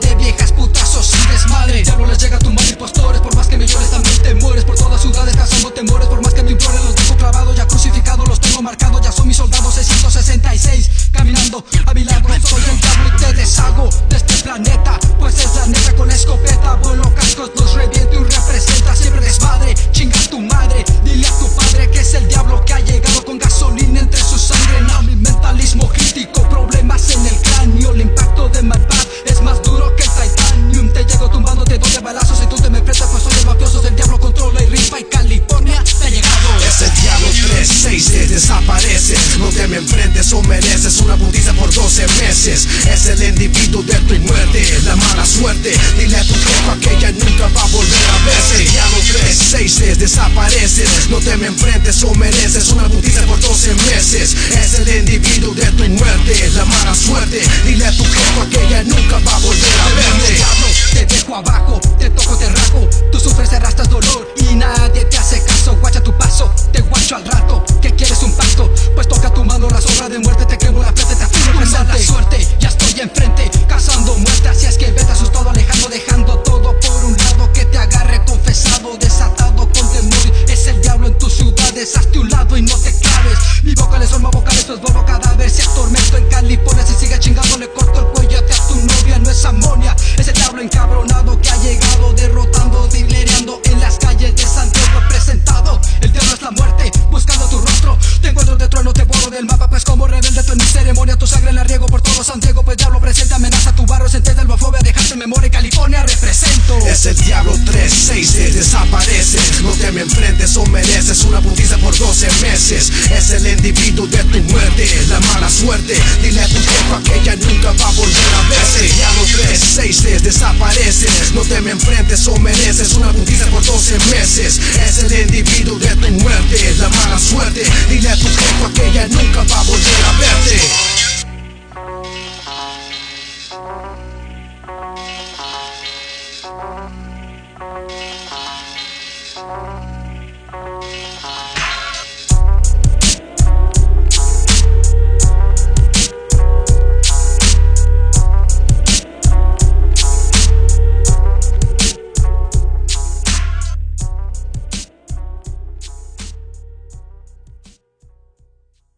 de viejas, putazos y desmadre. Ya no les llega a tumbar impostores, por más que me llores también te mueres. Por todas ciudades cazando temores, por más que me imploren los dejo clavados. Ya crucificados los tengo marcados, ya son mis soldados 666 caminando a mi lado. Soy el diablo y te deshago de este planeta, pues es la neta. Con la escopeta vuelo cascos, los reviento y representa siempre desmadre. Chinga tu madre, dile a tu padre que es el diablo que ha llegado con gasolina entre su sangre. No, mi mentalismo crítico, problemas en el cráneo. El impacto de my bad es más duro que el titanium. Te llego tumbando, te doy a balazos y tú te me enfrentas, pues soy el mafioso. El diablo controla y rifa y California te ha llegado. Es el diablo 3-6, te desapareces. No te me enfrentes o mereces una putiza por 12 meses. Es el individuo de tu muerte, la mala suerte. Dile a tu jefa que ella nunca va a volver a verse. Es el diablo 3-6, te desapareces. No te me enfrentes o mereces una putiza por 12 meses. Es el individuo de tu muerte, la mala suerte. Dile a tu jefa que ella nunca va a volver a verte. Diablo, te dejo abajo, te toco, te rajo. Tú sufres, arrastras dolor y nadie te hace caso. Guacha tu paso, te guacho al rato. ¿Qué quieres, un pacto? Pues toca tu mano, la sombra de muerte. Te quemo la frente, te afirmo presente. La suerte, ya estoy enfrente, cazando muerte. Así es que vete asustado, alejando, dejando todo por un lado. Que te agarre confesado, desatado con temor. Es el diablo en tus ciudades, hazte un lado y no te claves. Mi vocales son más vocales, pues vuelvo cadáver. Si atormento en California, si sigue chingando le corto el cuello a tu novia. No es amonia, es el diablo encabronado que ha llegado derrotando, dilereando en las calles de Santiago. Presentado, el diablo es la muerte, buscando tu rostro. Te encuentro de trueno, te borro del mapa, pues como rebelde tú en mi ceremonia. Tu sangre la riego por todo San Diego, pues diablo presente, amenaza tu barro. Senté de albofobia, dejarte en memoria. California represento. Es el diablo 3-6, te desapareces. No te me enfrentes o mereces una putiza por 12 meses. Es el individuo de tu muerte, la mala suerte. Dile a tu jefa que ella nunca va a volver a verse. Es el diablo 3-6, te desapareces. No te me enfrentes o mereces una putiza por 12 meses. Es el individuo de tu muerte, la mala suerte. Dile a tu jefa que ella nunca va a volver a verte.